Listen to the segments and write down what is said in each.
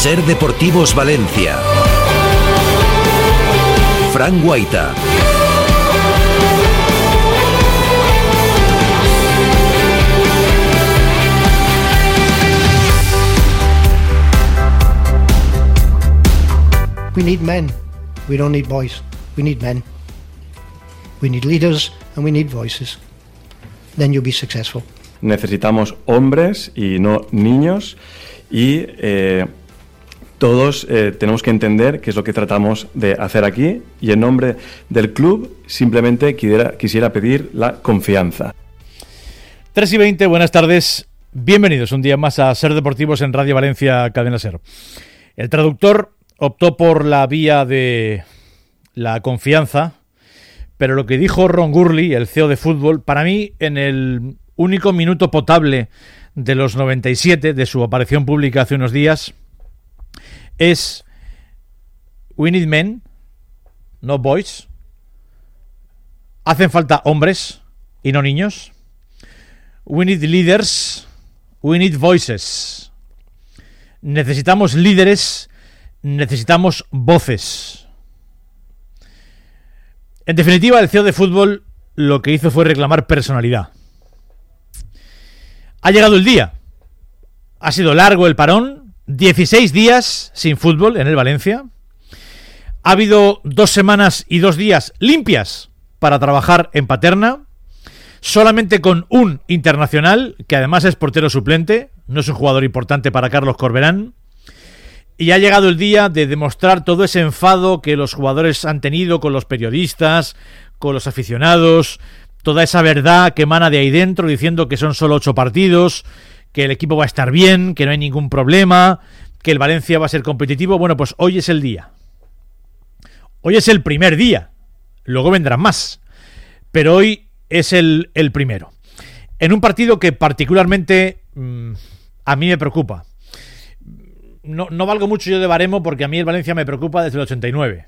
Ser Deportivos Valencia. Fran Guaita. We need men. We don't need boys. We need men. We need leaders and we need voices. Then you'll be successful. Necesitamos hombres y no niños y todos tenemos que entender qué es lo que tratamos de hacer aquí y en nombre del club simplemente quisiera pedir la confianza. 3:20, buenas tardes. Bienvenidos un día más a Ser Deportivos en Radio Valencia, Cadena Ser. El traductor optó por la vía de la confianza, pero lo que dijo Ron Gurley, el CEO de fútbol, para mí en el único minuto potable de los 97 de su aparición pública hace unos días es: we need men, no boys. Hacen falta hombres y no niños. We need leaders, we need voices. Necesitamos líderes, necesitamos voces. En definitiva, el CEO de fútbol lo que hizo fue reclamar personalidad. Ha llegado el día. Ha sido largo el parón, 16 días sin fútbol en el Valencia. Ha habido 2 semanas y 2 días limpias para trabajar en Paterna, solamente con un internacional, que además es portero suplente, no es un jugador importante para Carlos Corberán. Y ha llegado el día de demostrar todo ese enfado que los jugadores han tenido con los periodistas, con los aficionados, toda esa verdad que emana de ahí dentro diciendo que son solo 8 partidos, que el equipo va a estar bien, que no hay ningún problema, que el Valencia va a ser competitivo. Bueno, pues hoy es el día. Hoy es el primer día. Luego vendrán más. Pero hoy es el primero. En un partido que particularmente a mí me preocupa. No valgo mucho yo de baremo porque a mí el Valencia me preocupa desde el 89.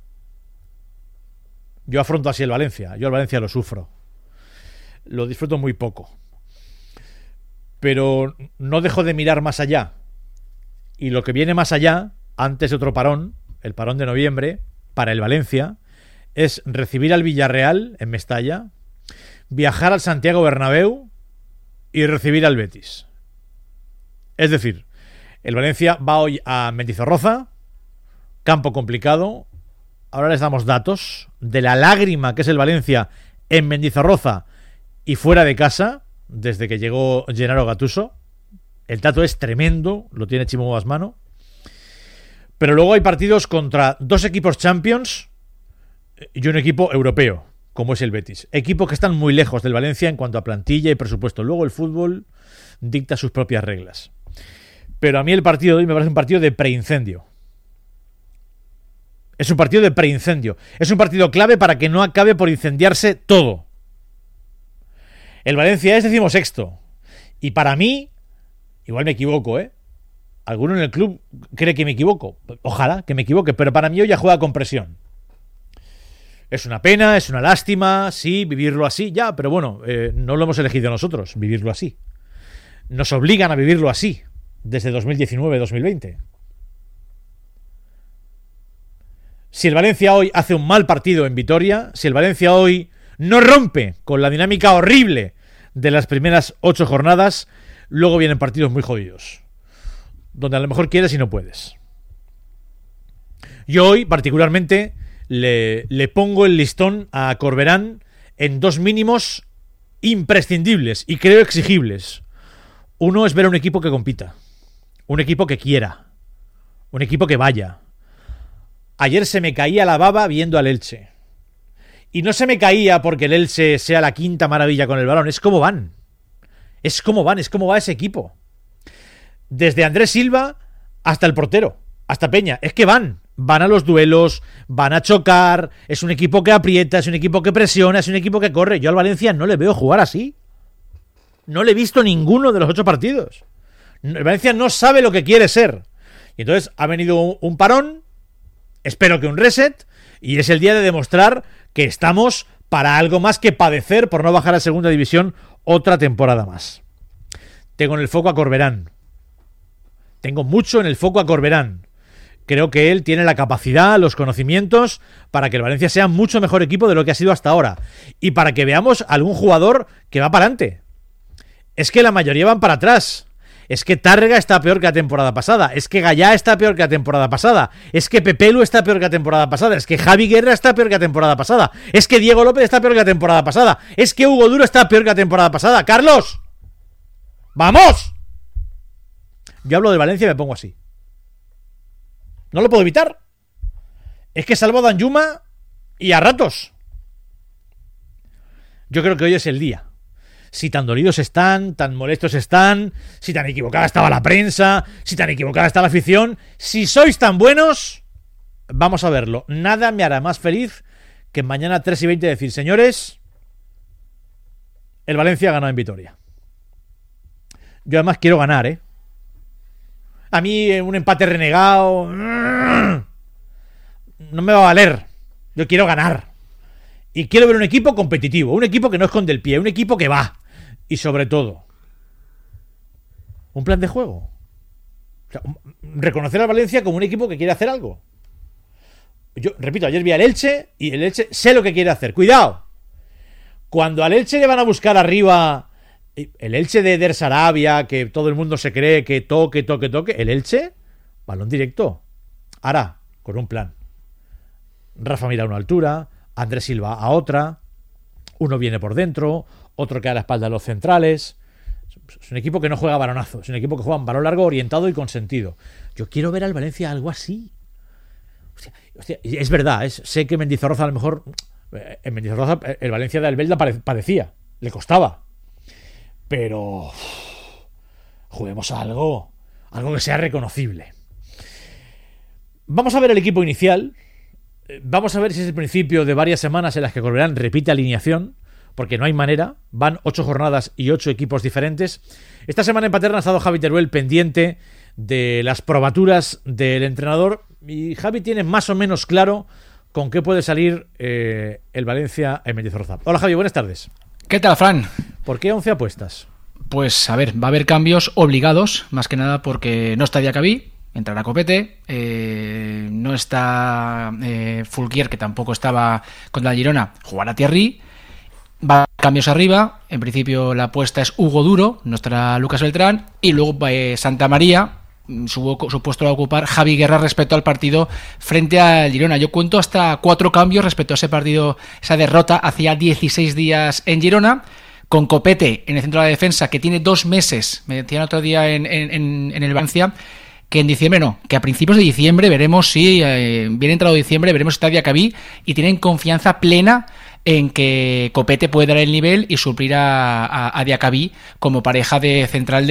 Yo afronto así el Valencia. Yo el Valencia lo sufro. Lo disfruto muy poco. Pero no dejo de mirar más allá. Y lo que viene más allá, antes de otro parón, el parón de noviembre, para el Valencia, es recibir al Villarreal en Mestalla, viajar al Santiago Bernabéu y recibir al Betis. Es decir, el Valencia va hoy a Mendizorroza, campo complicado. Ahora les damos datos de la lágrima que es el Valencia en Mendizorroza y fuera de casa, desde que llegó Gennaro Gattuso. El dato es tremendo, lo tiene Chimo Basmano. Pero luego hay partidos contra 2 equipos Champions y un equipo europeo, como es el Betis. Equipos que están muy lejos del Valencia en cuanto a plantilla y presupuesto. Luego el fútbol dicta sus propias reglas. Pero a mí el partido de hoy me parece un partido de preincendio. Es un partido de preincendio. Es un partido clave para que no acabe por incendiarse todo. El Valencia es 16º. Y para mí, igual me equivoco, alguno en el club cree que me equivoco. Ojalá que me equivoque, pero para mí hoy ya juega con presión. Es una pena, es una lástima, sí, vivirlo así, ya, pero bueno, no lo hemos elegido nosotros, vivirlo así. Nos obligan a vivirlo así, desde 2019-2020. Si el Valencia hoy hace un mal partido en Vitoria, si el Valencia hoy no rompe con la dinámica horrible de las primeras 8 jornadas, luego vienen partidos muy jodidos, donde a lo mejor quieres y no puedes. Yo hoy particularmente le pongo el listón a Corberán en 2 mínimos imprescindibles y creo exigibles. Uno es ver a un equipo que compita, un equipo que quiera, un equipo que vaya. Ayer se me caía la baba viendo al Elche. Y no se me caía porque el Elche sea la quinta maravilla con el balón. Es como van. Es como va ese equipo. Desde Andrés Silva hasta el portero, hasta Peña. Es que van a los duelos, van a chocar. Es un equipo que aprieta, es un equipo que presiona, es un equipo que corre. Yo al Valencia no le veo jugar así. No le he visto ninguno de los 8 partidos. El Valencia no sabe lo que quiere ser. Y entonces ha venido un parón, espero que un reset, y es el día de demostrar que estamos para algo más que padecer por no bajar a segunda división otra temporada más. Tengo en el foco a Corberán. tengo mucho en el foco a Corberán. Creo que él tiene la capacidad, los conocimientos para que el Valencia sea mucho mejor equipo de lo que ha sido hasta ahora. Y para que veamos algún jugador que va para adelante. Es que la mayoría van para atrás. Es que Tárrega está peor que la temporada pasada. Es que Gallá está peor que la temporada pasada. Es que Pepelu está peor que la temporada pasada. Es que Javi Guerra está peor que la temporada pasada. Es que Diego López está peor que la temporada pasada. Es que Hugo Duro está peor que la temporada pasada. ¡Carlos! ¡Vamos! Yo hablo de Valencia y me pongo así. No lo puedo evitar. Es que salvo a Danjuma y a ratos. Yo creo que hoy es el día. Si tan dolidos están, tan molestos están, si tan equivocada estaba la prensa, si tan equivocada está la afición, si sois tan buenos, vamos a verlo. Nada me hará más feliz que mañana 3:20 decir, señores, el Valencia ha ganado en Vitoria. Yo además quiero ganar, ¿eh? A mí un empate renegado no me va a valer. Yo quiero ganar. Y quiero ver un equipo competitivo, un equipo que no esconde el pie, un equipo que va. Y sobre todo, un plan de juego. O sea, reconocer al Valencia como un equipo que quiere hacer algo. Yo, repito, ayer vi al Elche y el Elche sé lo que quiere hacer. ¡Cuidado! Cuando al Elche le van a buscar arriba, el Elche de Der Sarabia, que todo el mundo se cree que toque, el Elche, balón directo. Ahora, con un plan. Rafa mira a una altura, Andrés Silva a otra, uno viene por dentro, otro que a la espalda de los centrales. Es un equipo que no juega balonazo, es un equipo que juega un balón largo, orientado y con sentido. Yo quiero ver al Valencia algo así. Hostia, es verdad, sé que Mendizorroza a lo mejor, en Mendizorroza el Valencia de Albelda padecía, le costaba, pero juguemos a algo que sea reconocible. Vamos a ver el equipo inicial. Vamos a ver si es el principio de varias semanas en las que Corberán repite alineación, porque no hay manera. Van 8 jornadas y 8 equipos diferentes. Esta semana en Paterna ha estado Javi Teruel pendiente de las probaturas del entrenador, y Javi tiene más o menos claro con qué puede salir el Valencia en Mendizorroza. Hola Javi, buenas tardes. ¿Qué tal, Fran? ¿Por qué 11 apuestas? Pues a ver, va a haber cambios obligados, más que nada porque no está Diacabí, entrará Copete, no está Fulquier, que tampoco estaba contra la Girona, jugará Thierry, va a haber cambios arriba, en principio la apuesta es Hugo Duro, no estará Lucas Beltrán, y luego Santa María, su puesto va a ocupar Javi Guerra respecto al partido frente al Girona. Yo cuento hasta 4 cambios respecto a ese partido, esa derrota hacía 16 días en Girona, con Copete en el centro de la defensa, que tiene 2 meses, me decían otro día en el Valencia, que en diciembre no, que a principios de diciembre veremos si, bien entrado diciembre, veremos si está Diacabí, y tienen confianza plena en que Copete puede dar el nivel y suplir a Diacabí como pareja de central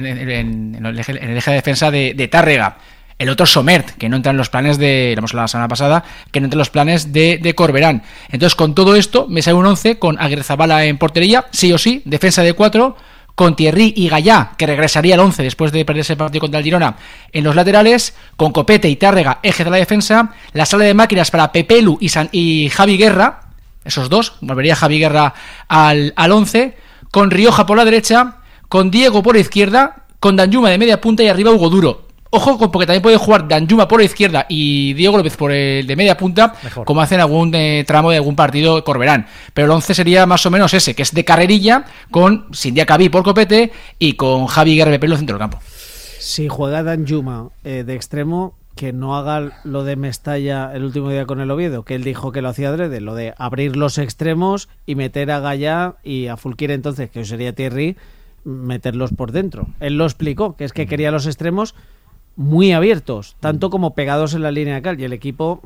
en el eje de defensa de Tárrega. El otro Somert, que no entra en los planes de, lo hemos hablado la semana pasada, que no entra en los planes de Corberán. Entonces, con todo esto, me sale un 11 con Aguirrezabala en portería, sí o sí, defensa de 4, con Thierry y Gallá, que regresaría al 11 después de perder ese partido contra el Girona, en los laterales, con Copete y Tárrega, eje de la defensa, la sala de máquinas para Pepelu y Javi Guerra, esos dos, volvería Javi Guerra al 11, con Rioja por la derecha, con Diego por la izquierda, con Danjuma de media punta y arriba Hugo Duro. Ojo, porque también puede jugar Danjuma por la izquierda y Diego López por el de media punta, mejor, como hacen algún tramo de algún partido Corberán. Pero el 11 sería más o menos ese, que es de carrerilla, con sin Diacabí por Copete y con Javi Guerra de pelo en el centro del campo. Si juega Danjuma de extremo, que no haga lo de Mestalla el último día con el Oviedo, que él dijo que lo hacía adrede, lo de abrir los extremos y meter a Gallá y a Fulquier, entonces, que sería Thierry, meterlos por dentro. Él lo explicó, que es que quería los extremos muy abiertos, tanto como pegados en la línea de cal, y el equipo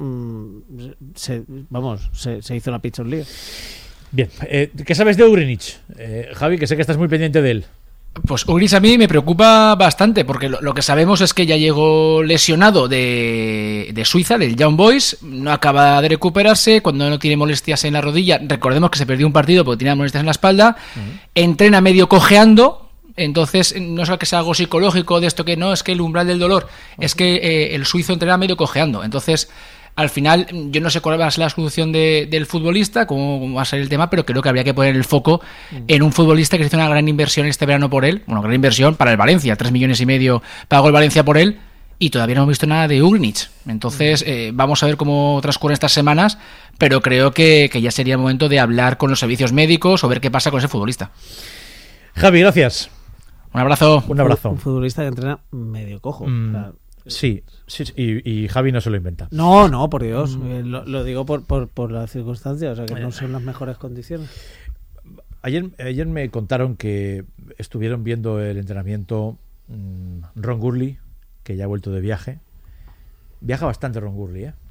se hizo la pizza un lío. Bien, ¿qué sabes de Ugrinic? Javi, que sé que estás muy pendiente de él. Pues Ugrinic a mí me preocupa bastante, porque lo que sabemos es que ya llegó lesionado de Suiza, del Young Boys, no acaba de recuperarse, cuando no tiene molestias en la rodilla, recordemos que se perdió un partido porque tenía molestias en la espalda, entrena medio cojeando. Entonces, no es que sea algo psicológico de esto, que no es que el umbral del dolor, es que el suizo entrena medio cojeando. Entonces, Al final, yo no sé cuál va a ser la solución del futbolista, cómo va a ser el tema, pero creo que habría que poner el foco en un futbolista que se hizo una gran inversión este verano por él, bueno, gran inversión para el Valencia, 3,5 millones pagó el Valencia por él, y todavía no hemos visto nada de Ugrinic. Entonces, vamos a ver cómo transcurren estas semanas, pero creo que ya sería momento de hablar con los servicios médicos o ver qué pasa con ese futbolista. Javi, gracias. Un abrazo. Un abrazo. Un futbolista que entrena medio cojo. Sí, y Javi no se lo inventa. No, por Dios. Lo digo por las circunstancias, o sea, que no son las mejores condiciones. Ayer me contaron que estuvieron viendo el entrenamiento Ron Gurley, que ya ha vuelto de viaje. Viaja bastante Ron Gurley, ¿eh?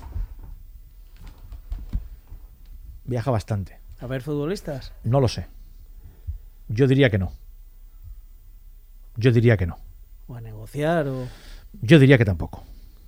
Viaja bastante. ¿A ver futbolistas? No lo sé. Yo diría que no. ¿O a negociar? Yo diría que tampoco.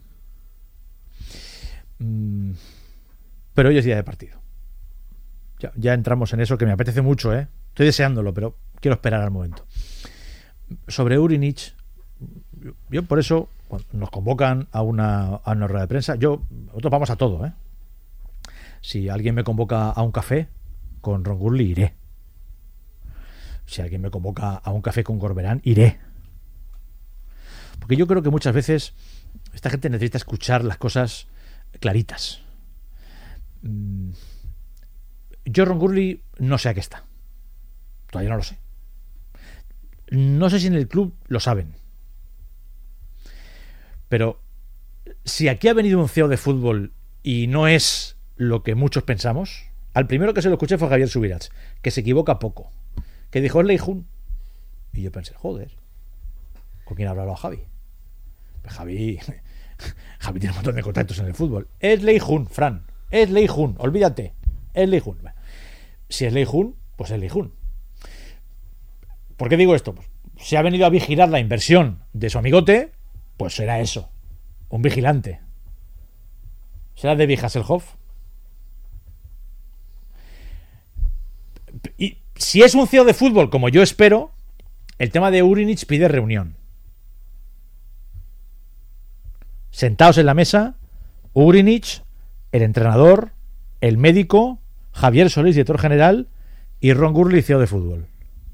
Pero hoy es día de partido. Ya entramos en eso, que me apetece mucho, ¿eh? Estoy deseándolo, pero quiero esperar al momento. Sobre Ugrinic, yo por eso, cuando nos convocan a una rueda de prensa, nosotros vamos a todo, ¿eh? Si alguien me convoca a un café con Ron Gurley, iré. Si alguien me convoca a un café con Corberán, iré. Porque yo creo que muchas veces esta gente necesita escuchar las cosas claritas. Yo Ron Gurley no sé a qué está. Todavía no lo sé. No sé si en el club lo saben. Pero si aquí ha venido un CEO de fútbol y no es lo que muchos pensamos, al primero que se lo escuché fue Javier Subirats, que se equivoca poco, que dijo es Leijun. Y yo pensé, joder, ¿con quién habrá hablado Javi? Pues Javi tiene un montón de contactos en el fútbol. Es Leijun, Fran, es Leijun, olvídate, es Leijun. Si es Leijun, pues es Leijun. ¿Por qué digo esto? Pues, si ha venido a vigilar la inversión de su amigote, pues será eso, un vigilante. ¿Será David Hasselhoff? Y si es un CEO de fútbol, como yo espero, el tema de Ugrinic pide reunión. Sentados en la mesa, Ugrinic, el entrenador, el médico, Javier Solís, director general, y Ron Gurley, CEO de fútbol.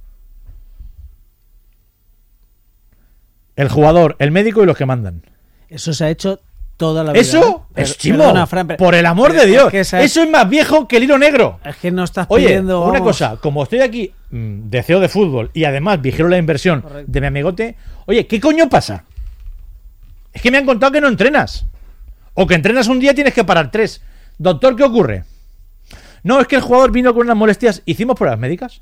El jugador, el médico y los que mandan. Eso se ha hecho toda la vida. ¿Eso? Es chimo. Perdona, Fran, por el amor de Dios. Es que eso es más viejo que el hilo negro. Es que no estás Oye, pidiendo... una cosa, como estoy aquí de CEO de fútbol y además vigilo la inversión de mi amigote, oye, ¿qué coño pasa? Es que me han contado que no entrenas. O que entrenas un día y tienes que parar 3. Doctor, ¿qué ocurre? No, es que el jugador vino con unas molestias. ¿Hicimos pruebas médicas?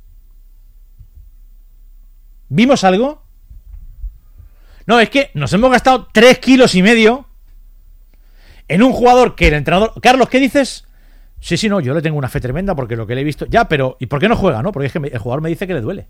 ¿Vimos algo? No, es que nos hemos gastado 3,5 kilos en un jugador que el entrenador... Carlos, ¿qué dices? Sí, no, yo le tengo una fe tremenda porque lo que le he visto... Ya, pero ¿y por qué no juega, no? Porque es que el jugador me dice que le duele.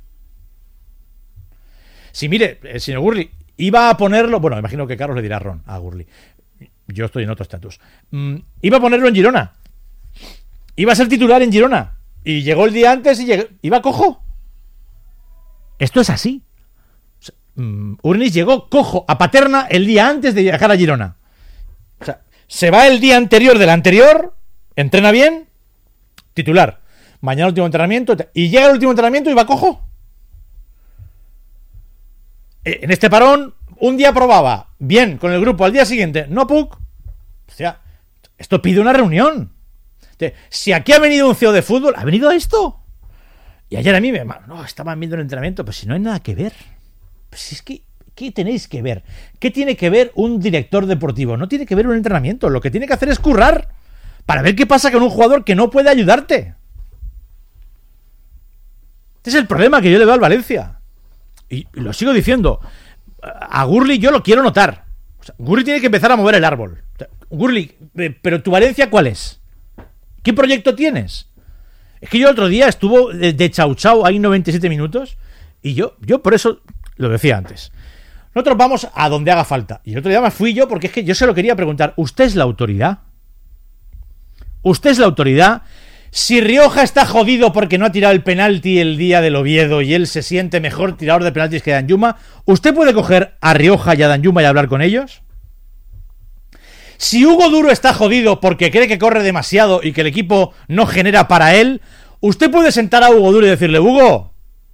Sí, mire, el señor Gurley iba a ponerlo... Bueno, imagino que Carlos le dirá Ron a Gurley. Yo estoy en otro estatus. Iba a ponerlo en Girona. Iba a ser titular en Girona. Y llegó el día antes y iba cojo. Esto es así. Ugrinic llegó cojo a Paterna el día antes de viajar a Girona. O sea, se va el día anterior del anterior, entrena bien, titular. Mañana último entrenamiento y llega el último entrenamiento y va cojo. En este parón, un día probaba bien con el grupo, al día siguiente, no puc. O sea, esto pide una reunión. Si aquí ha venido un CEO de fútbol, ha venido a esto. Y ayer a mí estaban viendo el entrenamiento, pues si no hay nada que ver. Pues es que, ¿qué tenéis que ver? ¿Qué tiene que ver un director deportivo? No tiene que ver un entrenamiento. Lo que tiene que hacer es currar para ver qué pasa con un jugador que no puede ayudarte. Este es el problema que yo le veo al Valencia. Y lo sigo diciendo. A Gurley yo lo quiero notar. O sea, Gurley tiene que empezar a mover el árbol. O sea, Gurley, pero tu Valencia, ¿cuál es? ¿Qué proyecto tienes? Es que yo el otro día estuvo de chau chau ahí 97 minutos y yo por eso lo decía antes. Nosotros vamos a donde haga falta. Y el otro día más fui yo porque es que yo se lo quería preguntar. ¿Usted es la autoridad? ¿Usted es la autoridad? Si Rioja está jodido porque no ha tirado el penalti el día del Oviedo y él se siente mejor tirador de penaltis que Danjuma, ¿usted puede coger a Rioja y a Danjuma y hablar con ellos? Si Hugo Duro está jodido porque cree que corre demasiado y que el equipo no genera para él, usted puede sentar a Hugo Duro y decirle: Hugo,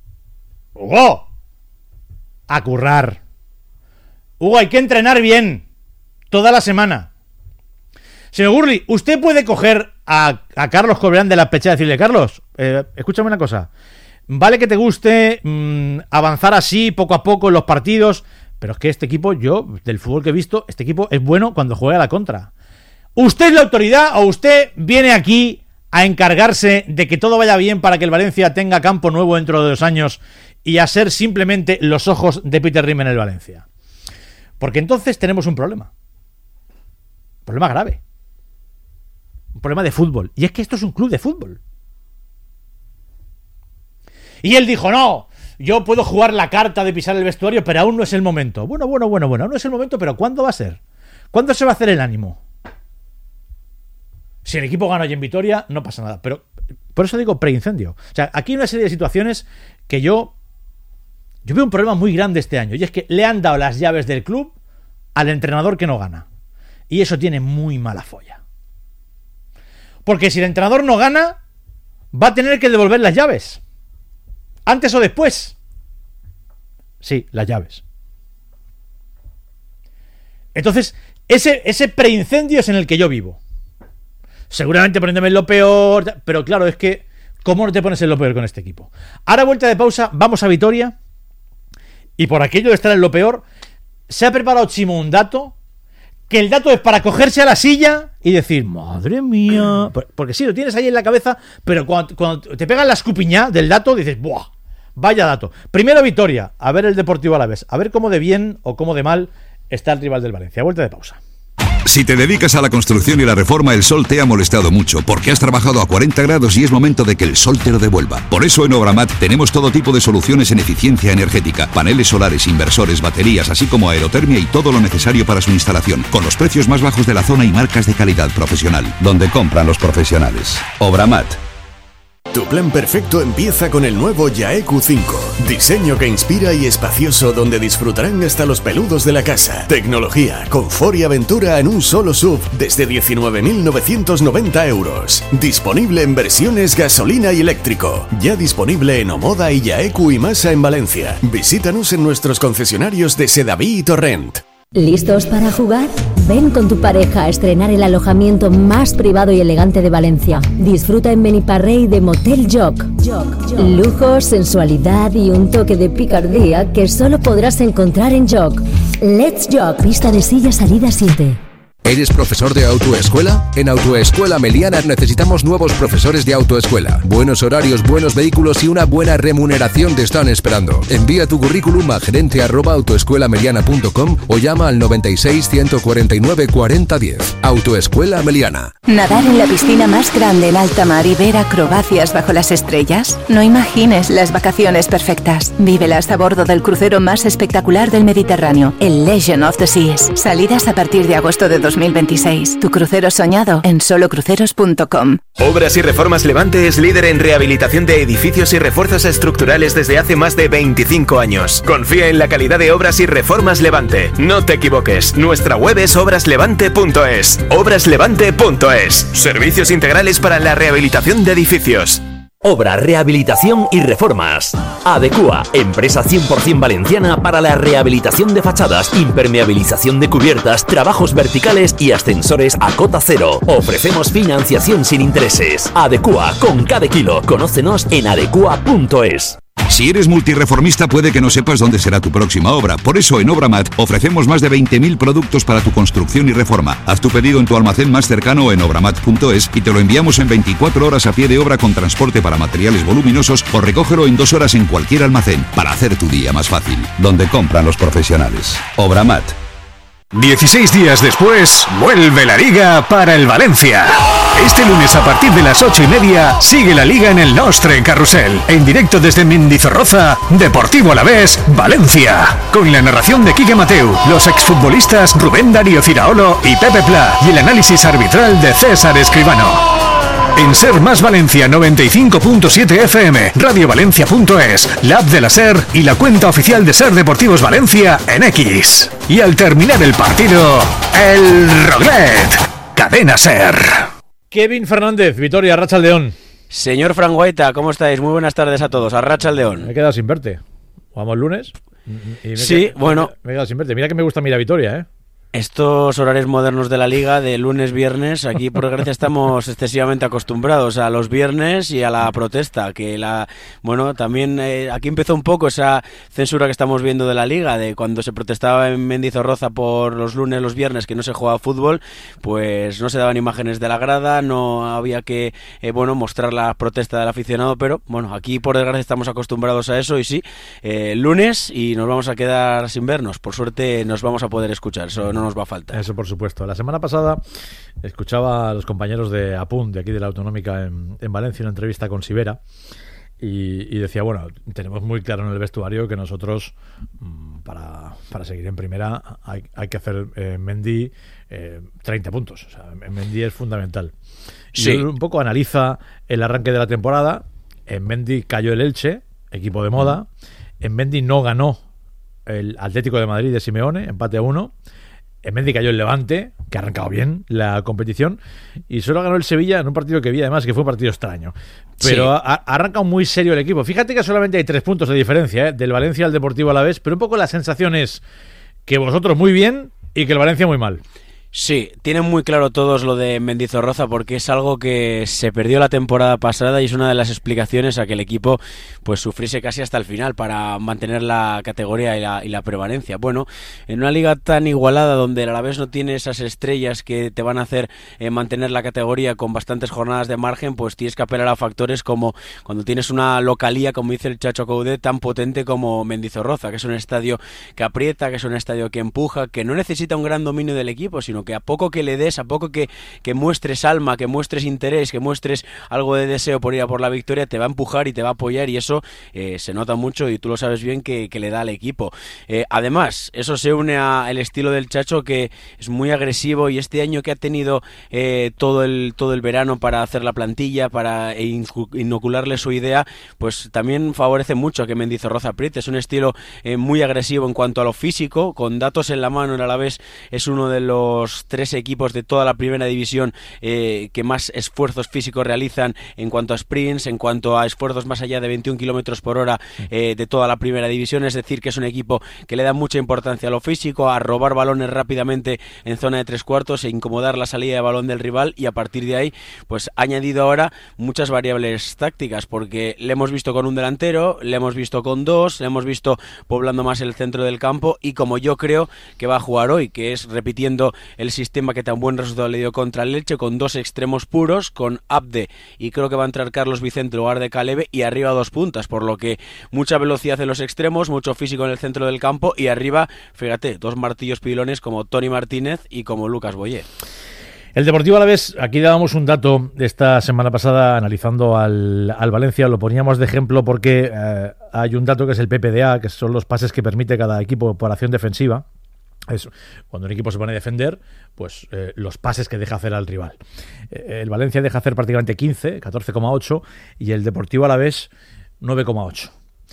a currar. Hugo, hay que entrenar bien toda la semana. Señor Gurli, usted puede coger a Carlos Corberán de la pechera y decirle: Carlos, escúchame una cosa. Vale que te guste avanzar así poco a poco en los partidos, pero es que este equipo, yo, del fútbol que he visto, este equipo es bueno cuando juega a la contra. ¿Usted es la autoridad o usted viene aquí a encargarse de que todo vaya bien para que el Valencia tenga campo nuevo dentro de 2 años y a ser simplemente los ojos de Peter Lim en el Valencia? Porque entonces tenemos un problema. Un problema grave. Un problema de fútbol. Y es que esto es un club de fútbol. Y él dijo: no, yo puedo jugar la carta de pisar el vestuario, pero aún no es el momento. Bueno, aún no es el momento, pero ¿cuándo va a ser? ¿Cuándo se va a hacer el ánimo? Si el equipo gana hoy en Vitoria, no pasa nada. Pero por eso digo preincendio. O sea, aquí hay una serie de situaciones que yo veo un problema muy grande este año. Y es que le han dado las llaves del club al entrenador que no gana. Y eso tiene muy mala folla. Porque si el entrenador no gana, va a tener que devolver las llaves. Antes o después. Sí, las llaves. Entonces, ese preincendio es en el que yo vivo. Seguramente poniéndome en lo peor, pero claro, es que ¿cómo no te pones en lo peor con este equipo? Ahora, vuelta de pausa, vamos a Vitoria. Y por aquello de estar en lo peor, se ha preparado Chimo un dato, que el dato es para cogerse a la silla y decir: madre mía. Porque sí, lo tienes ahí en la cabeza, pero cuando te pegan la escupiñá del dato, dices: ¡buah! Vaya dato. Primero Vitoria, a ver el Deportivo Alavés, a ver cómo de bien o cómo de mal está el rival del Valencia. Vuelta de pausa. Si te dedicas a la construcción y la reforma, el sol te ha molestado mucho, porque has trabajado a 40 grados y es momento de que el sol te lo devuelva. Por eso en Obramat tenemos todo tipo de soluciones en eficiencia energética, paneles solares, inversores, baterías, así como aerotermia y todo lo necesario para su instalación, con los precios más bajos de la zona y marcas de calidad profesional, donde compran los profesionales. Obramat. Tu plan perfecto empieza con el nuevo Yae Q5. Diseño que inspira y espacioso, donde disfrutarán hasta los peludos de la casa. Tecnología, confort y aventura en un solo SUV desde 19.990 euros. Disponible en versiones gasolina y eléctrico. Ya disponible en Omoda y Yaeku y Masa en Valencia. Visítanos en nuestros concesionarios de Sedaví y Torrent. ¿Listos para jugar? Ven con tu pareja a estrenar el alojamiento más privado y elegante de Valencia. Disfruta en Beniparrey de Motel Joc. Lujo, sensualidad y un toque de picardía que solo podrás encontrar en Joc. Let's Joc, pista de silla salida 7. ¿Eres profesor de autoescuela? En Autoescuela Meliana necesitamos nuevos profesores de autoescuela. Buenos horarios, buenos vehículos y una buena remuneración te están esperando. Envía tu currículum a gerente@autoescuelameliana.com o llama al 96 149 4010. Autoescuela Meliana. ¿Nadar en la piscina más grande en alta mar y ver acrobacias bajo las estrellas? No imagines las vacaciones perfectas. Vívelas a bordo del crucero más espectacular del Mediterráneo, el Legend of the Seas. Salidas a partir de agosto de 2026. Tu crucero soñado en solocruceros.com. Obras y Reformas Levante es líder en rehabilitación de edificios y refuerzos estructurales desde hace más de 25 años. Confía en la calidad de Obras y Reformas Levante. No te equivoques, nuestra web es obraslevante.es. obraslevante.es. Servicios integrales para la rehabilitación de edificios. Obra, rehabilitación y reformas. Adecua, empresa 100% valenciana para la rehabilitación de fachadas, impermeabilización de cubiertas, trabajos verticales y ascensores a cota cero. Ofrecemos financiación sin intereses. Adecua, con cada kilo. Conócenos en adecua.es. Si eres multireformista, puede que no sepas dónde será tu próxima obra. Por eso en Obramat ofrecemos más de 20.000 productos para tu construcción y reforma. Haz tu pedido en tu almacén más cercano o en obramat.es y te lo enviamos en 24 horas a pie de obra con transporte para materiales voluminosos, o recógelo en 2 horas en cualquier almacén para hacer tu día más fácil. Donde compran los profesionales. Obramat. 16 días después, vuelve la Liga para el Valencia. Este lunes a partir de las 8:30 sigue la Liga en el Nostre Carrusel. En directo desde Mendizorroza, Deportivo Alavés, Valencia. Con la narración de Quique Mateu, los exfutbolistas Rubén Darío Ciraolo y Pepe Pla y el análisis arbitral de César Escribano. En Ser Más Valencia 95.7 FM, radiovalencia.es, la app de la Ser y la cuenta oficial de Ser Deportivos Valencia en X. Y al terminar el partido, el Roglet. Cadena Ser. Kevin Fernández, Vitoria, Arratsaldeon. Señor Fran Guaita, ¿cómo estáis? Muy buenas tardes a todos. Arratsaldeon. Me he quedado sin verte. ¿Jugamos lunes? Sí, bueno. Me he quedado sin verte. Mira que me gusta mirar Vitoria, ¿eh? Estos horarios modernos de la Liga, de lunes, viernes, aquí por desgracia estamos excesivamente acostumbrados a los viernes y a la protesta, también aquí empezó un poco esa censura que estamos viendo de la Liga, de cuando se protestaba en Mendizorroza por los lunes, los viernes, que no se jugaba fútbol, pues no se daban imágenes de la grada, no había que, mostrar la protesta del aficionado, pero aquí por desgracia estamos acostumbrados a eso y sí, lunes y nos vamos a quedar sin vernos, por suerte nos vamos a poder escuchar, eso no nos va a faltar. Eso por supuesto. La semana pasada escuchaba a los compañeros de APUN, de aquí de la Autonómica en Valencia, una entrevista con Sivera y decía, tenemos muy claro en el vestuario que nosotros para seguir en primera hay que hacer Mendy 30 puntos. O sea, Mendy es fundamental. Sí. Y un poco analiza el arranque de la temporada. En Mendy cayó el Elche, equipo de moda. En Mendy no ganó el Atlético de Madrid de Simeone, empate a 1. En Mendy cayó el Levante, que ha arrancado bien la competición, y solo ganó el Sevilla en un partido que vi además que fue un partido extraño. Pero sí. ha arrancado muy serio el equipo. Fíjate que solamente hay 3 puntos de diferencia, del Valencia al Deportivo Alavés, pero un poco la sensación es que vosotros muy bien y que el Valencia muy mal. Sí, tienen muy claro todos lo de Mendizorroza porque es algo que se perdió la temporada pasada y es una de las explicaciones a que el equipo pues sufriese casi hasta el final para mantener la categoría y la prevalencia. Bueno, en una liga tan igualada donde el Alavés no tiene esas estrellas que te van a hacer mantener la categoría con bastantes jornadas de margen, pues tienes que apelar a factores como cuando tienes una localía, como dice el Chacho Coudet, tan potente como Mendizorroza, que es un estadio que aprieta, que es un estadio que empuja, que no necesita un gran dominio del equipo, sino que a poco que le des, a poco que muestres alma, que muestres interés, que muestres algo de deseo por ir a por la victoria, te va a empujar y te va a apoyar y eso se nota mucho y tú lo sabes bien que le da al equipo. Además, eso se une al estilo del Chacho que es muy agresivo y este año que ha tenido todo el verano para hacer la plantilla, para inocularle su idea, pues también favorece mucho a que Mendizorroza apriete. Es un estilo muy agresivo en cuanto a lo físico, con datos en la mano, el Alavés es uno de los 3 equipos de toda la primera división que más esfuerzos físicos realizan en cuanto a sprints, en cuanto a esfuerzos más allá de 21 kilómetros por hora de toda la primera división, es decir, que es un equipo que le da mucha importancia a lo físico, a robar balones rápidamente en zona de 3/4 e incomodar la salida de balón del rival y a partir de ahí pues ha añadido ahora muchas variables tácticas porque le hemos visto con un delantero, le hemos visto con 2, le hemos visto poblando más el centro del campo y como yo creo que va a jugar hoy, que es repitiendo el sistema que tan buen resultado le dio contra el Elche, con 2 extremos puros, con Abde y creo que va a entrar Carlos Vicente en lugar de Calebe y arriba 2 puntas, por lo que mucha velocidad en los extremos, mucho físico en el centro del campo y arriba, fíjate, 2 martillos pilones como Toni Martínez y como Lucas Boyer. El Deportivo Alavés, aquí dábamos un dato de esta semana pasada analizando al Valencia, lo poníamos de ejemplo porque hay un dato que es el PPDA, que son los pases que permite cada equipo por acción defensiva. Es cuando un equipo se pone a defender, pues los pases que deja hacer al rival. El Valencia deja hacer prácticamente 15, 14,8 y el Deportivo Alavés 9,8.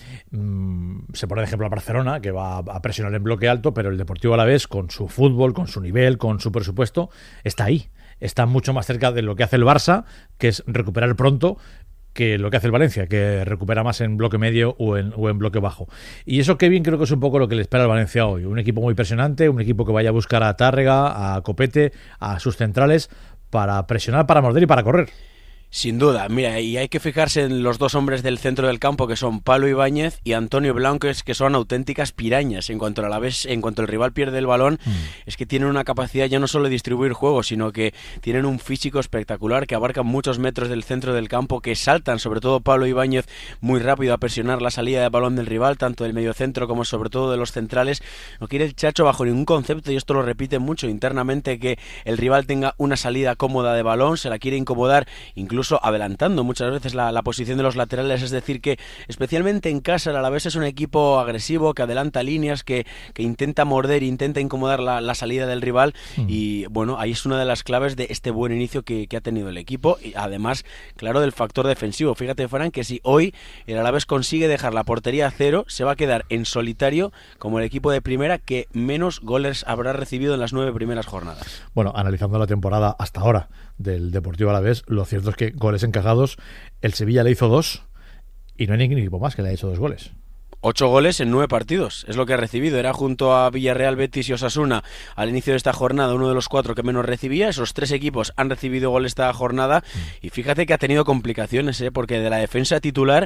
Se pone de ejemplo a Barcelona, que va a presionar en bloque alto, pero el Deportivo Alavés, con su fútbol, con su nivel, con su presupuesto, está ahí. Está mucho más cerca de lo que hace el Barça, que es recuperar pronto, que lo que hace el Valencia, que recupera más en bloque medio o en bloque bajo. Y eso, Kevin, creo que es un poco lo que le espera al Valencia hoy. Un equipo muy presionante, un equipo que vaya a buscar a Tárrega, a Copete, a sus centrales, para presionar, para morder y para correr. Sin duda, mira, y hay que fijarse en los 2 hombres del centro del campo que son Pablo Ibáñez y Antonio Blanques, que son auténticas pirañas. En cuanto el rival pierde el balón, es que tienen una capacidad ya no solo de distribuir juego, sino que tienen un físico espectacular, que abarcan muchos metros del centro del campo, que saltan, sobre todo Pablo Ibáñez, muy rápido a presionar la salida de balón del rival, tanto del mediocentro como sobre todo de los centrales. No quiere el Chacho bajo ningún concepto, y esto lo repite mucho internamente, que el rival tenga una salida cómoda de balón, se la quiere incomodar, incluso incluso adelantando muchas veces la posición de los laterales. Es decir, que especialmente en casa el Alavés es un equipo agresivo, que adelanta líneas, que intenta morder, intenta incomodar la salida del rival, y bueno, ahí es una de las claves de este buen inicio que ha tenido el equipo, y además, claro, del factor defensivo. Fíjate, Fran, que si hoy el Alavés consigue dejar la portería a cero, se va a quedar en solitario como el equipo de primera que menos goles habrá recibido en las 9 primeras jornadas. Bueno, analizando la temporada hasta ahora del Deportivo Alavés, lo cierto es que goles encajados, el Sevilla le hizo 2 y no hay ningún equipo más que le haya hecho 2 goles. 8 goles en 9 partidos, es lo que ha recibido. Era junto a Villarreal, Betis y Osasuna al inicio de esta jornada uno de los 4 que menos recibía. Esos 3 equipos han recibido gol esta jornada, y fíjate que ha tenido complicaciones, porque de la defensa titular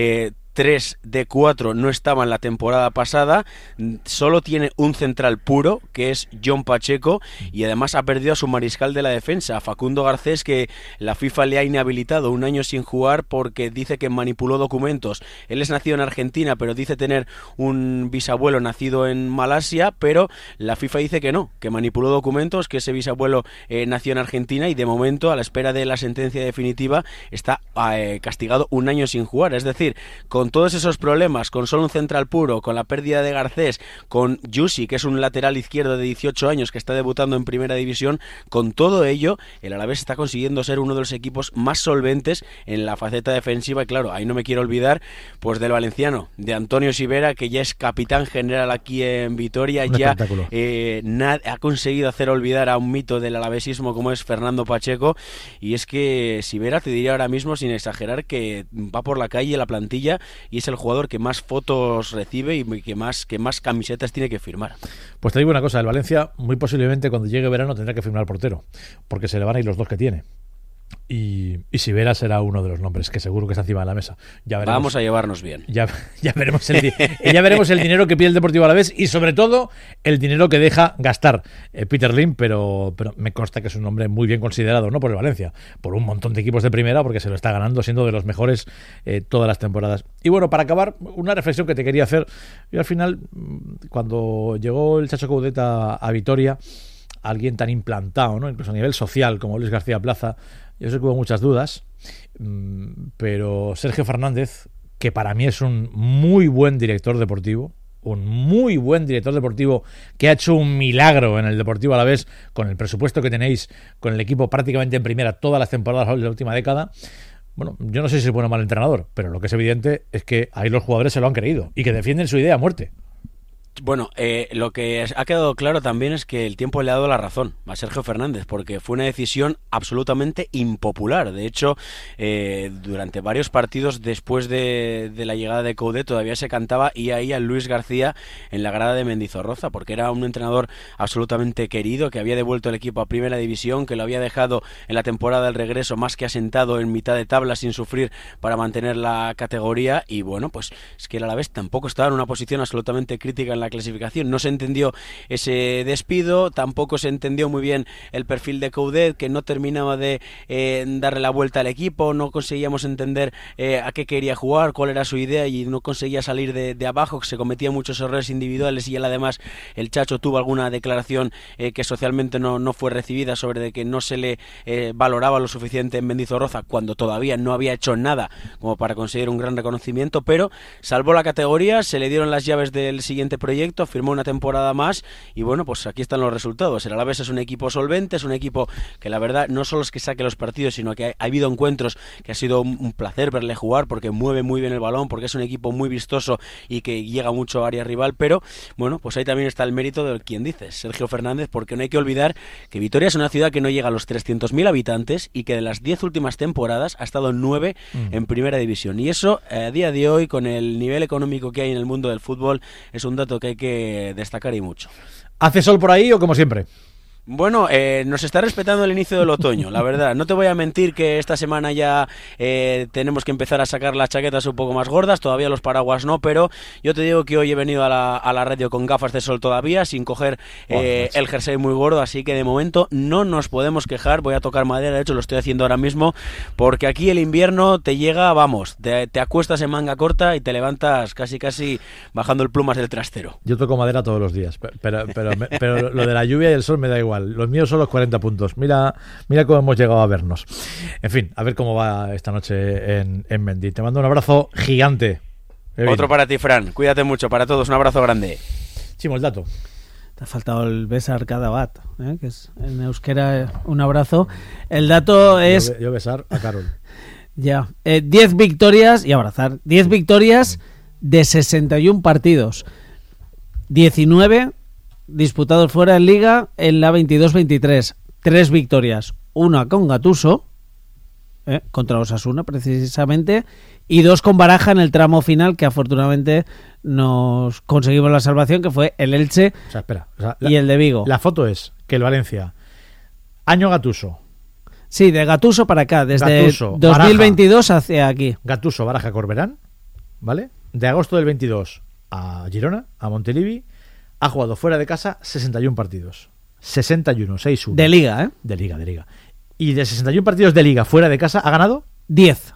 3 de 4 no estaban la temporada pasada, solo tiene un central puro, que es John Pacheco, y además ha perdido a su mariscal de la defensa, a Facundo Garcés, que la FIFA le ha inhabilitado 1 año sin jugar porque dice que manipuló documentos. Él es nacido en Argentina, pero dice tener un bisabuelo nacido en Malasia, pero la FIFA dice que no, que manipuló documentos, que ese bisabuelo nació en Argentina, y de momento, a la espera de la sentencia definitiva, está castigado 1 año sin jugar. Es decir, con todos esos problemas, con solo un central puro, con la pérdida de Garcés, con Yusi, que es un lateral izquierdo de 18 años que está debutando en primera división, con todo ello, el Alavés está consiguiendo ser uno de los equipos más solventes en la faceta defensiva. Y claro, ahí no me quiero olvidar pues del valenciano, de Antonio Sivera, que ya es capitán general aquí en Vitoria, ya ha conseguido hacer olvidar a un mito del alavesismo como es Fernando Pacheco. Y es que Sivera, te diría ahora mismo sin exagerar, que va por la calle, la plantilla, y es el jugador que más fotos recibe y que más camisetas tiene que firmar. Pues te digo una cosa, el Valencia muy posiblemente cuando llegue verano tendrá que firmar portero, porque se le van a ir los 2 que tiene. Y Sivera será uno de los nombres que seguro que está encima de la mesa. Ya veremos, vamos a llevarnos bien. Ya veremos el dinero que pide el Deportivo Alavés, y sobre todo el dinero que deja gastar Peter Lim, pero me consta que es un hombre muy bien considerado, no por el Valencia, por un montón de equipos de primera, porque se lo está ganando, siendo de los mejores todas las temporadas. Y bueno, para acabar, una reflexión que te quería hacer. Yo al final, cuando llegó el Chacho Coudet a Vitoria, alguien tan implantado, ¿no?, incluso a nivel social, como Luis García Plaza, yo sé que hubo muchas dudas, pero Sergio Fernández, que para mí es un muy buen director deportivo, que ha hecho un milagro en el Deportivo Alavés con el presupuesto que tenéis, con el equipo prácticamente en primera todas las temporadas de la última década. Bueno, yo no sé si es bueno o mal entrenador, pero lo que es evidente es que ahí los jugadores se lo han creído y que defienden su idea a muerte. Bueno, lo que ha quedado claro también es que el tiempo le ha dado la razón a Sergio Fernández, porque fue una decisión absolutamente impopular. De hecho, durante varios partidos después de la llegada de Coudet todavía se cantaba y ahí a Luis García en la grada de Mendizorroza, porque era un entrenador absolutamente querido, que había devuelto el equipo a primera división, que lo había dejado en la temporada del regreso más que asentado en mitad de tabla sin sufrir para mantener la categoría. Y bueno, pues es que el Alavés tampoco estaba en una posición absolutamente crítica en la clasificación. No se entendió ese despido, tampoco se entendió muy bien el perfil de Coudet, que no terminaba de darle la vuelta al equipo, no conseguíamos entender a qué quería jugar, cuál era su idea, y no conseguía salir de abajo, que se cometían muchos errores individuales. Y él, además, el Chacho tuvo alguna declaración que socialmente no fue recibida sobre de que no se le valoraba lo suficiente en Mendizorroza, cuando todavía no había hecho nada como para conseguir un gran reconocimiento, pero salvó la categoría, se le dieron las llaves del siguiente proyecto, firmó una temporada más, y bueno, pues aquí están los resultados. El Alavés es un equipo solvente, es un equipo que la verdad no solo es que saque los partidos, sino que ha habido encuentros que ha sido un placer verle jugar, porque mueve muy bien el balón, porque es un equipo muy vistoso y que llega mucho a área rival. Pero bueno, pues ahí también está el mérito de quien dices, Sergio Fernández, porque no hay que olvidar que Vitoria es una ciudad que no llega a los 300.000 habitantes y que de las 10 últimas temporadas ha estado en 9 en primera división, y eso a día de hoy, con el nivel económico que hay en el mundo del fútbol, es un dato que hay que destacar, y mucho. ¿Hace sol por ahí o como siempre? Bueno, nos está respetando el inicio del otoño, la verdad. No te voy a mentir que esta semana ya tenemos que empezar a sacar las chaquetas un poco más gordas, todavía los paraguas no, pero yo te digo que hoy he venido a la radio con gafas de sol todavía, sin coger el jersey muy gordo, así que de momento no nos podemos quejar. Voy a tocar madera, de hecho lo estoy haciendo ahora mismo, porque aquí el invierno te llega, vamos, te acuestas en manga corta y te levantas casi bajando el plumas del trastero. Yo toco madera todos los días, pero lo de la lluvia y el sol me da igual. igual. Los míos son los 40 puntos. Mira cómo hemos llegado a vernos. En fin, a ver cómo va esta noche en Mendy. Te mando un abrazo gigante. Otro para ti, Fran. Cuídate mucho. Para todos, un abrazo grande. Chimo, el dato. Te ha faltado el besar cada bat, que es en euskera un abrazo. El dato es... Yo besar a Carol. Ya. 10 victorias y abrazar. 10 victorias de 61 partidos. 19 disputados fuera en Liga en la 22-23. 3 victorias. Una con Gattuso, contra Osasuna precisamente, y 2 con Baraja en el tramo final, que afortunadamente nos conseguimos la salvación, que fue el Elche y el de Vigo. La foto es que el Valencia, año Gattuso. Sí, de Gattuso para acá, desde Gattuso, 2022 Baraja, hacia aquí. Gattuso, Baraja, Corberán, ¿vale? De agosto del 22 a Girona, a Montilivi, ha jugado fuera de casa 61 partidos. 61, 6-1. De Liga, ¿eh? De Liga. Y de 61 partidos de Liga fuera de casa, ¿ha ganado? 10.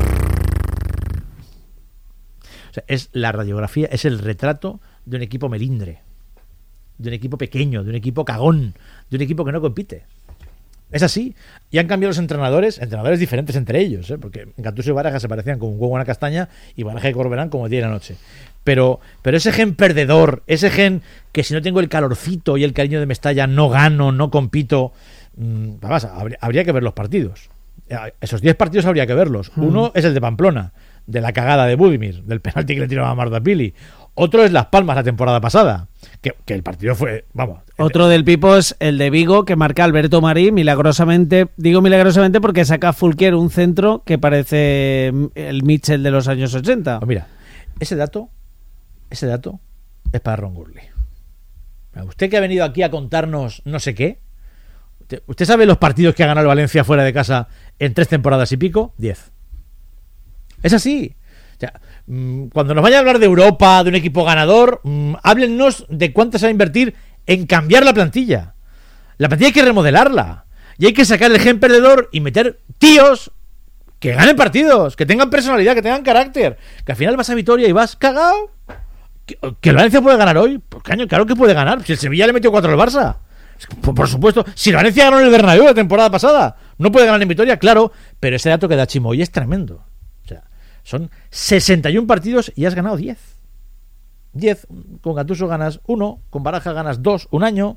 O sea, es la radiografía, es el retrato de un equipo melindre, de un equipo pequeño, de un equipo cagón, de un equipo que no compite. Es así. Y han cambiado los entrenadores diferentes entre ellos, porque Gattuso y Baraja se parecían como un huevo a una castaña, y Baraja y Corberán como día y la noche. Pero ese gen perdedor, ese gen que si no tengo el calorcito y el cariño de Mestalla no gano, no compito, habría que ver los partidos. Esos 10 partidos habría que verlos. Uno es el de Pamplona, de la cagada de Budimir, del penalti que le tiraba a Mardapili. Otro es Las Palmas la temporada pasada, que el partido fue, Otro del Pipo es el de Vigo, que marca Alberto Marí milagrosamente. Digo milagrosamente porque saca Fulquier un centro que parece el Mitchell de los años 80. Pues mira, ese dato es para Ron Gurley. Usted que ha venido aquí a contarnos no sé qué, ¿usted sabe los partidos que ha ganado el Valencia fuera de casa en 3 temporadas y pico? 10. Es así. O sea, cuando nos vaya a hablar de Europa, de un equipo ganador, háblennos de cuánto se va a invertir en cambiar la plantilla. La plantilla hay que remodelarla. Y hay que sacar el gen perdedor y meter tíos que ganen partidos, que tengan personalidad, que tengan carácter. Que al final vas a Vitoria y vas cagado. ¿Que el Valencia puede ganar hoy? Pues claro que puede ganar. Si el Sevilla le metió 4 al Barça. Por supuesto. Si el Valencia ganó en el Bernabéu la temporada pasada, no puede ganar en Vitoria, claro. Pero ese dato que da Chimo hoy es tremendo. Son 61 partidos y has ganado 10. 10. Con Gattuso ganas 1, con Baraja ganas 2 un año.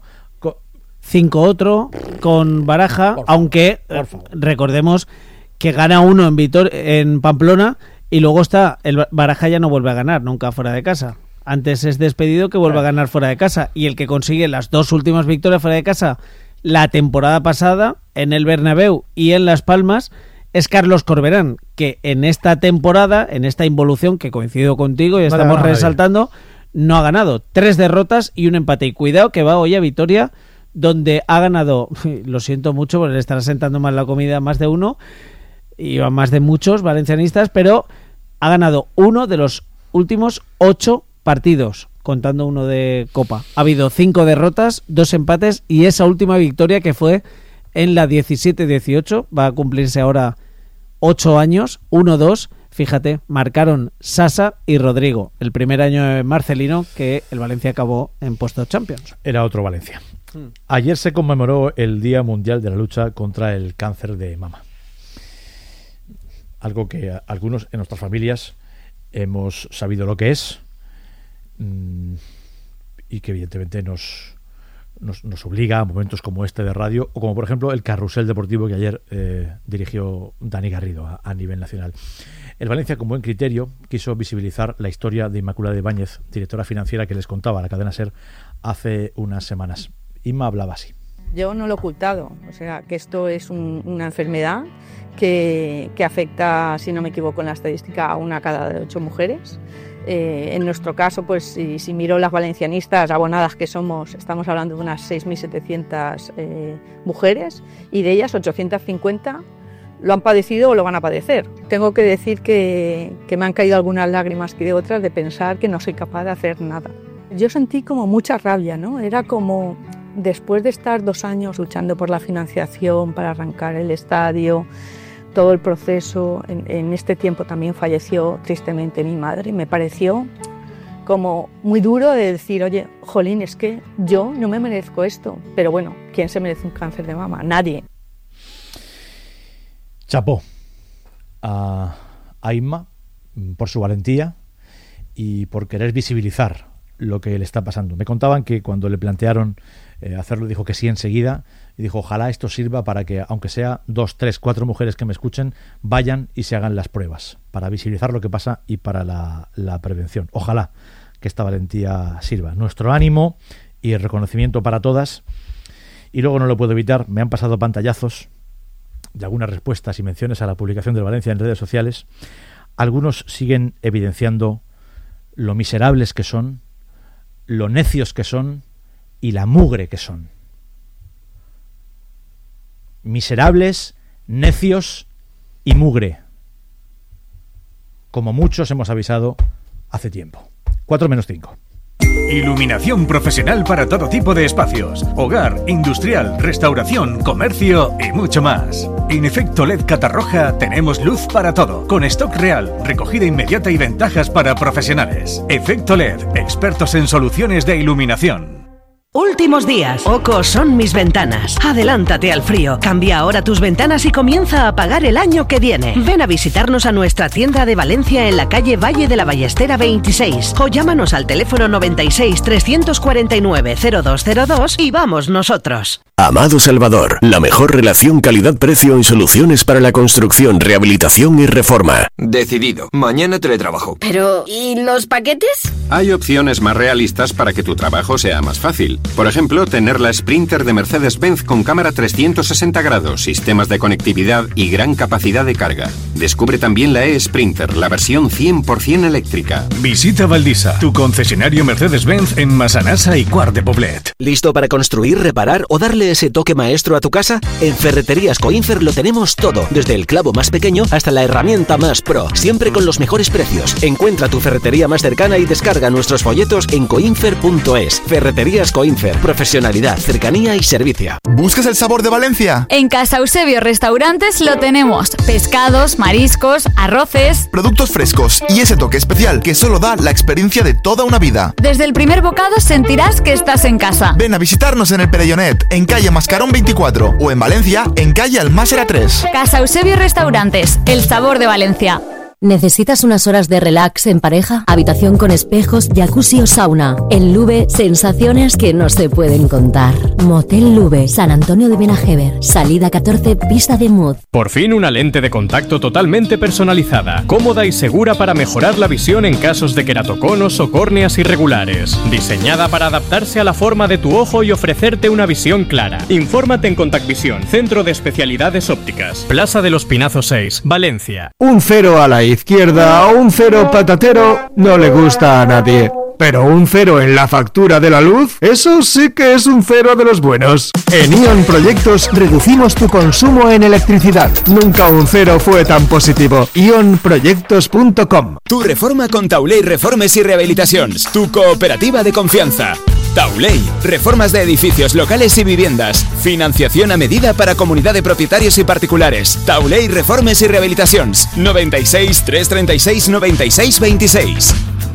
5 otro, con Baraja, aunque recordemos que gana 1 en Pamplona y luego está el Baraja ya no vuelve a ganar nunca fuera de casa. Antes es despedido que vuelve a ganar fuera de casa. Y el que consigue las 2 últimas victorias fuera de casa la temporada pasada en el Bernabéu y en Las Palmas es Carlos Corberán, que en esta temporada, en esta involución que coincido contigo y estamos resaltando, no ha ganado. 3 derrotas y un empate. Y cuidado que va hoy a Vitoria, donde ha ganado, lo siento mucho porque le estará sentando mal la comida a más de uno y a más de muchos valencianistas, pero ha ganado 1 de los últimos 8 partidos, contando uno de Copa. Ha habido 5 derrotas, 2 empates y esa última victoria que fue en la 17-18, va a cumplirse ahora 8 años, 1-2, fíjate, marcaron Sasa y Rodrigo, el primer año de Marcelino que el Valencia acabó en puesto Champions. Era otro Valencia. Ayer se conmemoró el Día Mundial de la Lucha contra el Cáncer de Mama. Algo que algunos en nuestras familias hemos sabido lo que es y que evidentemente nos obliga a momentos como este de radio, o como por ejemplo el carrusel deportivo que ayer dirigió Dani Garrido a nivel nacional. El Valencia, con buen criterio, quiso visibilizar la historia de Inmaculada Ibáñez, directora financiera que les contaba a la cadena SER hace unas semanas. Inma hablaba así. Yo no lo he ocultado, o sea, que esto es una enfermedad que afecta, si no me equivoco en la estadística, a 1 cada 8 mujeres. En nuestro caso, pues si miro las valencianistas abonadas que somos, estamos hablando de unas 6.700 mujeres y de ellas 850 lo han padecido o lo van a padecer. Tengo que decir que me han caído algunas lágrimas que de otras de pensar que no soy capaz de hacer nada. Yo sentí como mucha rabia, ¿no? Era como después de estar 2 años luchando por la financiación para arrancar el estadio, todo el proceso, en este tiempo también falleció tristemente mi madre, me pareció como muy duro de decir, oye, jolín, es que yo no me merezco esto. Pero bueno, ¿quién se merece un cáncer de mama? Nadie. Chapó a Inma por su valentía y por querer visibilizar lo que le está pasando. Me contaban que cuando le plantearon hacerlo, dijo que sí enseguida, y dijo, ojalá esto sirva para que, aunque sea 2, 3, 4 mujeres que me escuchen, vayan y se hagan las pruebas, para visibilizar lo que pasa y para la prevención. Ojalá que esta valentía sirva. Nuestro ánimo y el reconocimiento para todas. Y luego no lo puedo evitar, me han pasado pantallazos de algunas respuestas y menciones a la publicación del Valencia en redes sociales. Algunos siguen evidenciando lo miserables que son, lo necios que son y la mugre que son. Miserables, necios y mugre. Como muchos hemos avisado hace tiempo. 4:05. Iluminación profesional para todo tipo de espacios. Hogar, industrial, restauración, comercio y mucho más. En Efecto LED Catarroja tenemos luz para todo. Con stock real, recogida inmediata y ventajas para profesionales. Efecto LED, expertos en soluciones de iluminación. Últimos días. Oco son mis ventanas. Adelántate al frío. Cambia ahora tus ventanas y comienza a pagar el año que viene. Ven a visitarnos a nuestra tienda de Valencia en la calle Valle de la Ballestera 26 o llámanos al teléfono 96 349 0202 y vamos nosotros. Amado Salvador, la mejor relación calidad-precio en soluciones para la construcción, rehabilitación y reforma. Decidido. Mañana teletrabajo. Pero, ¿y los paquetes? Hay opciones más realistas para que tu trabajo sea más fácil. Por ejemplo, tener la Sprinter de Mercedes-Benz con cámara 360 grados, sistemas de conectividad y gran capacidad de carga. Descubre también la e-Sprinter, la versión 100% eléctrica. Visita Valdisa, tu concesionario Mercedes-Benz en Massanassa y Quart de Poblet. ¿Listo para construir, reparar o darle ese toque maestro a tu casa? En Ferreterías Coinfer lo tenemos todo, desde el clavo más pequeño hasta la herramienta más pro, siempre con los mejores precios. Encuentra tu ferretería más cercana y descarga nuestros folletos en coinfer.es. Ferreterías Coinfer, profesionalidad, cercanía y servicio. ¿Buscas el sabor de Valencia? En Casa Eusebio Restaurantes lo tenemos. Pescados, mariscos, arroces, productos frescos y ese toque especial que solo da la experiencia de toda una vida. Desde el primer bocado sentirás que estás en casa. Ven a visitarnos en el Perellonet, en calle Mascarón 24 o en Valencia, en calle Almásera 3. Casa Eusebio Restaurantes, el sabor de Valencia. ¿Necesitas unas horas de relax en pareja? Habitación con espejos, jacuzzi o sauna. En Lube, sensaciones que no se pueden contar. Motel Lube, San Antonio de Benajever. Salida 14, pista de Mud. Por fin una lente de contacto totalmente personalizada, cómoda y segura para mejorar la visión en casos de queratoconos o córneas irregulares. Diseñada para adaptarse a la forma de tu ojo y ofrecerte una visión clara. Infórmate en Contact Visión, Centro de Especialidades Ópticas. Plaza de los Pinazos 6, Valencia. Un 0 a la izquierda o un 0 patatero no le gusta a nadie. Pero un 0 en la factura de la luz, eso sí que es un 0 de los buenos. En Ion Proyectos reducimos tu consumo en electricidad. Nunca un 0 fue tan positivo. ionproyectos.com. Tu reforma con Taulei Reformes y Rehabilitacions, tu cooperativa de confianza. Taulei, reformas de edificios, locales y viviendas. Financiación a medida para comunidad de propietarios y particulares. Taulei Reformes y Rehabilitacions. 96 336 96 26.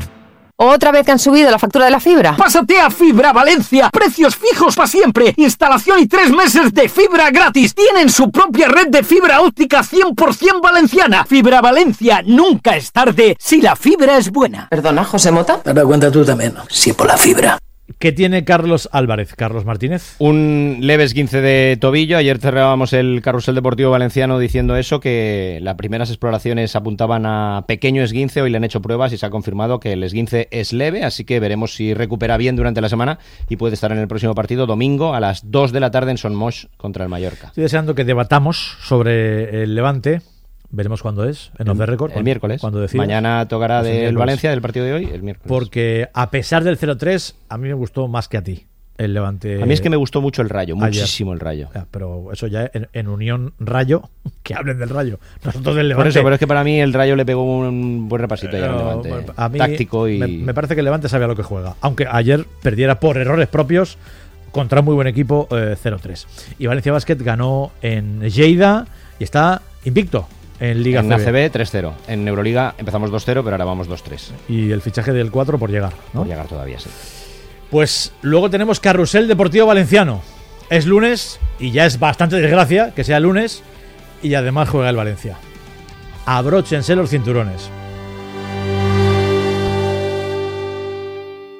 ¿Otra vez que han subido la factura de la fibra? Pásate a Fibra Valencia. Precios fijos para siempre. Instalación y 3 meses de fibra gratis. Tienen su propia red de fibra óptica 100% valenciana. Fibra Valencia. Nunca es tarde si la fibra es buena. Perdona, José Mota. Ahora cuenta tú también. Sí, por la fibra. ¿Qué tiene Carlos Álvarez? Carlos Martínez. Un leve esguince de tobillo. Ayer cerrábamos el Carrusel Deportivo Valenciano diciendo eso, que las primeras exploraciones apuntaban a pequeño esguince. Hoy le han hecho pruebas y se ha confirmado que el esguince es leve, así que veremos si recupera bien durante la semana y puede estar en el próximo partido domingo a las 2 de la tarde en Son Moix contra el Mallorca. Estoy deseando que debatamos sobre el Levante. Veremos cuándo es, en Off the Record. El miércoles. Mañana tocará del Valencia, del partido de hoy, el miércoles. Porque a pesar del 0-3, a mí me gustó más que a ti el Levante. A mí es que me gustó mucho el Rayo, muchísimo el Rayo. Pero eso ya en Unión Rayo, que hablen del Rayo, nosotros del Levante. Por eso, pero es que para mí el Rayo le pegó un buen repasito ya al Levante. A mí táctico y... me parece que el Levante sabía lo que juega, aunque ayer perdiera por errores propios contra un muy buen equipo 0-3. Y Valencia Basket ganó en Lleida y está invicto. En Liga en CB. ACB 3-0. En Euroliga empezamos 2-0, pero ahora vamos 2-3. Y el fichaje del 4 por llegar, ¿no? Por llegar todavía, sí. Pues luego tenemos Carrusel Deportivo Valenciano. Es lunes y ya es bastante desgracia que sea lunes y además juega el Valencia. Abróchense los cinturones.